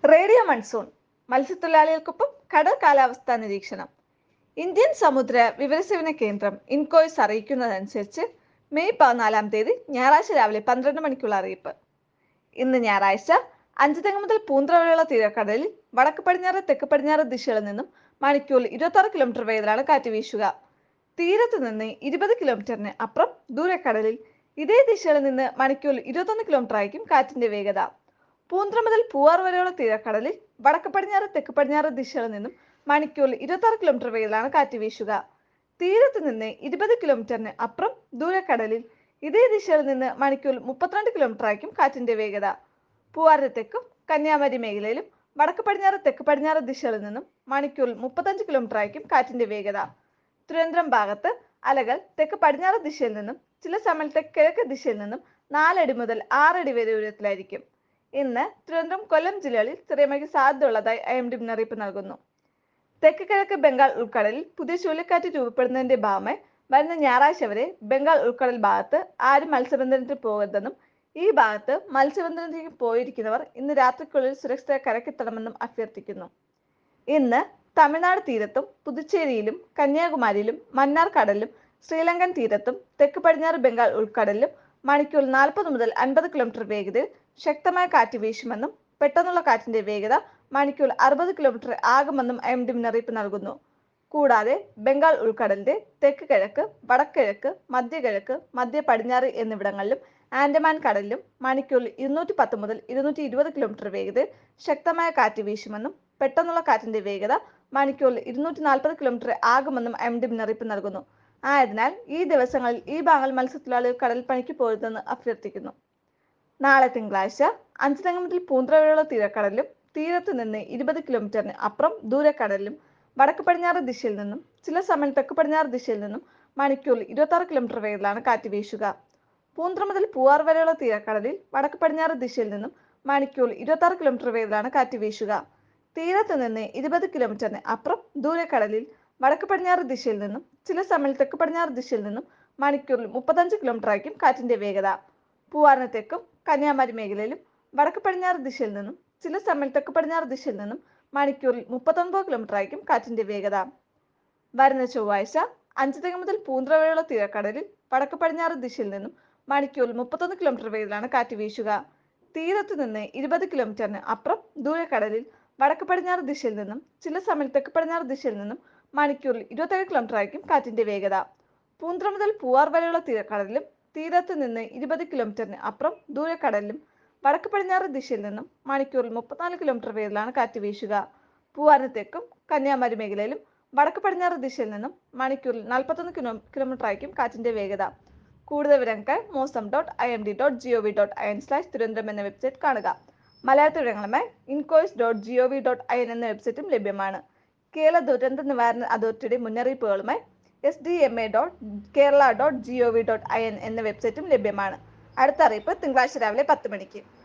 Radio monsoon മത്സ്യത്തൊഴിലാളികൾക്കൊപ്പം കടൽ കാലാവസ്ഥാ നിരീക്ഷണം. ഇന്ത്യൻ സമുദ്ര വിവരസേവന കേന്ദ്രം ഇൻകോയ്സ് അറിയിക്കുന്നതനുസരിച്ച് മെയ് 14 ഞായറാഴ്ച രാവിലെ 12 മണിക്കുള്ള അറിയിപ്പ്. ഇന്ന് ഞായറാഴ്ച അഞ്ചുതെങ്ങ് മുതൽ പൂന്ത്ര വരെയുള്ള തീരക്കടലിൽ വടക്ക് പടിഞ്ഞാറ് തെക്ക് പടിഞ്ഞാറ് ദിശകളിൽ നിന്നും മണിക്കൂറിൽ 26 കിലോമീറ്റർ വേഗത്തിലാണ് കാറ്റ് വീശുക. തീരത്ത് നിന്ന് 20 കിലോമീറ്ററിന് അപ്പുറം ദൂരക്കടലിൽ ഇതേ ദിശകളിൽ നിന്ന് മണിക്കൂറിൽ 21 കിലോമീറ്റർ ആയിരിക്കും കാറ്റിന്റെ വേഗത. പൂന്ത്ര മുതൽ പൂവാർ വരെയുള്ള തീരക്കടലിൽ വടക്ക് പടിഞ്ഞാറ് തെക്ക് പടിഞ്ഞാറ് ദിശകളിൽ നിന്നും മണിക്കൂറിൽ 26 കിലോമീറ്റർ വേഗത്തിലാണ് കാറ്റ് വീശുക. തീരത്ത് നിന്ന് 20 കിലോമീറ്ററിന് അപ്പുറം ദൂരക്കടലിൽ ഇതേ ദിശയിൽ നിന്ന് മണിക്കൂറിൽ 32 കിലോമീറ്റർ ആയിരിക്കും കാറ്റിന്റെ വേഗത. പൂവാറിന് തെക്കും കന്യാകുമാരി മേഖലയിലും വടക്ക് പടിഞ്ഞാറ് തെക്ക് പടിഞ്ഞാറ് ദിശകളിൽ നിന്നും മണിക്കൂറിൽ 35 കിലോമീറ്റർ ആയിരിക്കും കാറ്റിന്റെ വേഗത. തിരുവനന്തപുരം ഭാഗത്ത് അലകൾ തെക്ക് പടിഞ്ഞാറ് ദിശയിൽ നിന്നും ചില സമയത്ത് കിഴക്ക് ദിശയിൽ നിന്നും 4 അടി മുതൽ 6 അടി വരെ ഉയരത്തിലായിരിക്കും. ഇന്ന് തിരുവനന്തപുരം കൊല്ലം ജില്ലകളിൽ ചെറിയ മഴയ്ക്ക് സാധ്യതയുള്ളതായി IMD മുന്നറിയിപ്പ് നൽകുന്നു. തെക്ക് കിഴക്ക് ബംഗാൾ ഉൾക്കടലിൽ പുതിയ ചുഴലിക്കാറ്റ് രൂപപ്പെടുന്നതിന്റെ ഭാഗമായി വരുന്ന ഞായറാഴ്ച വരെ ബംഗാൾ ഉൾക്കടൽ ഭാഗത്ത് ആരും മത്സ്യബന്ധനത്തിന് പോകരുതെന്നും ഈ ഭാഗത്ത് മത്സ്യബന്ധനത്തിന് പോയിരിക്കുന്നവർ ഇന്ന് രാത്രിക്കുള്ളിൽ സുരക്ഷിത കരക്കെത്തണമെന്നും അഭ്യർത്ഥിക്കുന്നു. ഇന്ന് തമിഴ്നാട് തീരത്തും പുതുച്ചേരിയിലും കന്യാകുമാരിയിലും മന്നാർ കടലിലും ശ്രീലങ്കൻ തീരത്തും തെക്ക് പടിഞ്ഞാറ് ബംഗാൾ ഉൾക്കടലിലും മണിക്കൂറിൽ 40 മുതൽ 50 കിലോമീറ്റർ വേഗതയിൽ ശക്തമായ കാറ്റ് വീശുമെന്നും പെട്ടെന്നുള്ള കാറ്റിന്റെ വേഗത മണിക്കൂറിൽ 60 കിലോമീറ്റർ ആകുമെന്നും IMD മുന്നറിയിപ്പ് നൽകുന്നു. കൂടാതെ ബംഗാൾ ഉൾക്കടലിന്റെ തെക്ക് കിഴക്ക് വടക്കിഴക്ക് മധ്യകിഴക്ക് മധ്യ പടിഞ്ഞാറ് എന്നിവിടങ്ങളിലും ആൻഡമാൻ കടലിലും മണിക്കൂറിൽ 210 മുതൽ 220 കിലോമീറ്റർ വേഗതയിൽ ശക്തമായ കാറ്റ് വീശുമെന്നും പെട്ടെന്നുള്ള കാറ്റിന്റെ വേഗത മണിക്കൂറിൽ 240 കിലോമീറ്റർ ആകുമെന്നും IMD മുന്നറിയിപ്പ് നൽകുന്നു. ആയതിനാൽ ഈ ദിവസങ്ങളിൽ ഈ ഭാഗങ്ങൾ മത്സ്യത്തൊഴിലാളികൾ കടൽ പണിക്ക് പോരുതെന്ന് അഭ്യർത്ഥിക്കുന്നു. നാളെ തിങ്കളാഴ്ച അഞ്ചുതെങ്ങ് മുതൽ പൂന്ത്ര വരെയുള്ള തീരക്കടലിലും തീരത്ത് നിന്ന് 20 കിലോമീറ്ററിന് അപ്പുറം ദൂരക്കടലിലും വടക്ക് പടിഞ്ഞാറ് ദിശയിൽ നിന്നും ചില സമയം തെക്ക് പടിഞ്ഞാറ് ദിശയിൽ നിന്നും മണിക്കൂറിൽ 26 കിലോമീറ്റർ വേഗത്തിലാണ് കാറ്റ് വീശുക. പൂന്ത്ര മുതൽ പൂവാർ വരെയുള്ള തീരക്കടലിൽ വടക്ക് പടിഞ്ഞാറ് ദിശയിൽ നിന്നും മണിക്കൂറിൽ 26 കിലോമീറ്റർ വേഗത്തിലാണ് കാറ്റ് വീശുക. തീരത്ത് നിന്ന് 20 കിലോമീറ്ററിന് അപ്പുറം ദൂരക്കടലിൽ വടക്ക് പടിഞ്ഞാറ് ദിശയിൽ നിന്നും ചില സമയം തെക്ക് പടിഞ്ഞാറ് ദിശയിൽ നിന്നും മണിക്കൂറിൽ 35 കിലോമീറ്റർ ആയിരിക്കും കാറ്റിന്റെ വേഗത. പൂവാറിന് തെക്കും കന്യാകുമാരി മേഖലയിലും വടക്ക് പടിഞ്ഞാറ് ദിശയിൽ നിന്നും ചില സമയം തെക്ക് പടിഞ്ഞാറ് ദിശയിൽ നിന്നും മണിക്കൂറിൽ 39 കിലോമീറ്റർ ആയിരിക്കും കാറ്റിന്റെ വേഗത. വരുന്ന ചൊവ്വാഴ്ച അഞ്ചുതെങ്ങ് മുതൽ പൂന്ത്ര വരെയുള്ള തീരക്കടലിൽ വടക്ക് പടിഞ്ഞാറ് ദിശയിൽ നിന്നും മണിക്കൂറിൽ 31 കിലോമീറ്റർ വേഗത്തിലാണ് കാറ്റ് വീശുക. തീരത്ത് നിന്ന് 20 കിലോമീറ്ററിന് അപ്പുറം ദൂരക്കടലിൽ വടക്ക് പടിഞ്ഞാറ് ദിശയിൽ നിന്നും ചില സമയം തെക്ക് പടിഞ്ഞാറ് ദിശയിൽ നിന്നും മണിക്കൂറിൽ 27 കിലോമീറ്റർ ആയിരിക്കും കാറ്റിന്റെ വേഗത. പൂന്ത്ര മുതൽ പൂവാർ വരെയുള്ള തീരക്കടലിലും തീരത്ത് നിന്ന് 20 കിലോമീറ്ററിന് അപ്പുറം ദൂരക്കടലിലും വടക്ക് പടിഞ്ഞാറ് ദിശയിൽ നിന്നും മണിക്കൂറിൽ 34 കിലോമീറ്റർ വേഗത്തിലാണ് കാറ്റ് വീശുക. പൂവാറിന് തെക്കും കന്യാകുമാരി മേഖലയിലും വടക്ക് പടിഞ്ഞാറ് ദിശയിൽ നിന്നും മണിക്കൂറിൽ 41 കിലോമീറ്റർ ആയിരിക്കും കാറ്റിന്റെ വേഗത. കൂടുതൽ വിവരങ്ങൾക്കായി mosam.imd.gov.in/തിരുവനന്തപുരം എന്ന വെബ്സൈറ്റ് കാണുക. മലയാളത്തിൽ വിവരങ്ങളുമായി incois.gov.in എന്ന വെബ്സൈറ്റും ലഭ്യമാണ്. കേരള ദുരന്ത നിവാരണ അതോറിറ്റിയുടെ മുന്നറിയിപ്പുകളുമായി sdma.kerala.gov.in എന്ന വെബ്സൈറ്റും ലഭ്യമാണ്. അടുത്ത അറിയിപ്പ് തിങ്കളാഴ്ച രാവിലെ 10 മണിക്ക്.